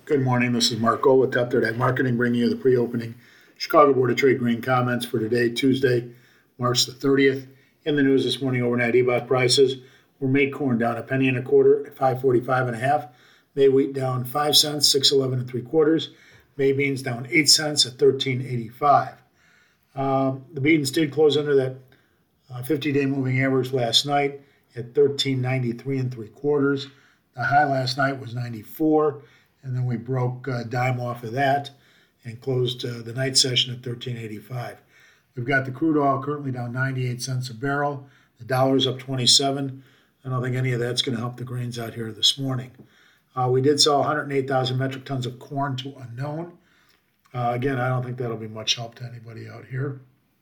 Good morning. This is Mark Gold with Top Third Ag Marketing, bringing you the pre-opening Chicago Board of Trade grain comments for today, Tuesday, March the 30th. In the news this morning, overnight EBOT prices were May corn down a penny and a quarter at 5.45 and a half. May wheat down 5 cents, 6.11 and 3/4. May beans down 8 cents at 13.85. The beans did close under that 50-day moving average last night at 13.93 and 3/4. The high last night was 94. And then we broke a dime off of that and closed the night session at 13.85. We've got the crude oil currently down 98 cents a barrel. The dollar's up 27. I don't think any of that's going to help the grains out here this morning. We did sell 108,000 metric tons of corn to unknown. Again, I don't think that'll be much help to anybody out here.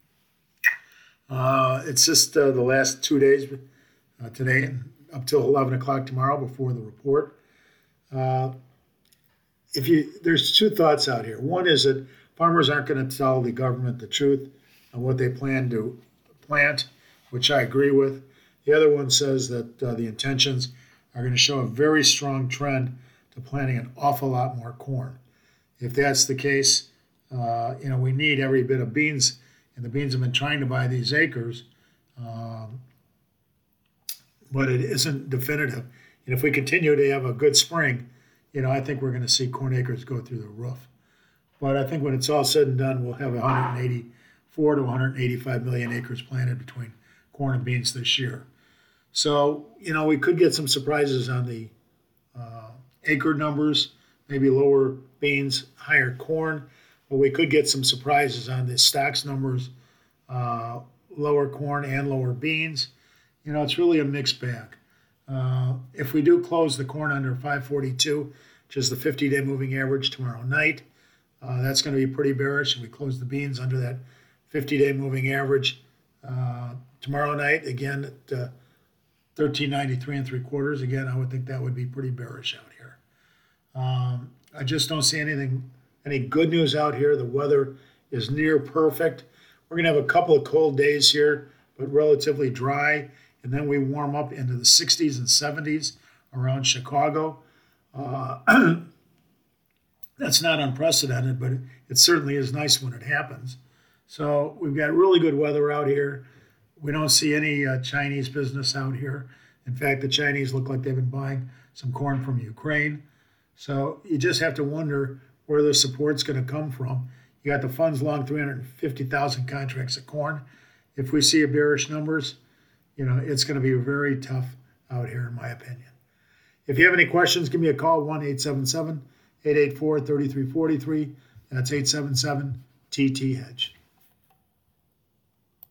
It's just the last 2 days, today and up till 11 o'clock tomorrow before the report. There's two thoughts out here. One is that farmers aren't going to tell the government the truth on what they plan to plant, which I agree with. The other one says that the intentions are going to show a very strong trend to planting an awful lot more corn. If that's the case, we need every bit of beans, and the beans have been trying to buy these acres, but it isn't definitive. And if we continue to have a good spring, I think we're going to see corn acres go through the roof. But I think when it's all said and done, we'll have 184 to 185 million acres planted between corn and beans this year. So, we could get some surprises on the acre numbers, maybe lower beans, higher corn, but we could get some surprises on the stocks numbers, lower corn and lower beans. It's really a mixed bag. If we do close the corn under 542, which is the 50-day moving average tomorrow night, that's going to be pretty bearish. If we close the beans under that 50-day moving average tomorrow night, again at 13.93 and 3/4, again, I would think that would be pretty bearish out here. I just don't see any good news out here. The weather is near perfect. We're going to have a couple of cold days here, but relatively dry. And then we warm up into the 60s and 70s around Chicago. That's not unprecedented, but it certainly is nice when it happens. So we've got really good weather out here. We don't see any Chinese business out here. In fact, the Chinese look like they've been buying some corn from Ukraine. So you just have to wonder where the support's going to come from. You got the funds long 350,000 contracts of corn. If we see a bearish numbers, it's going to be very tough out here, in my opinion. If you have any questions, give me a call, 1-877-884-3343. That's 877-TT-HEDGE.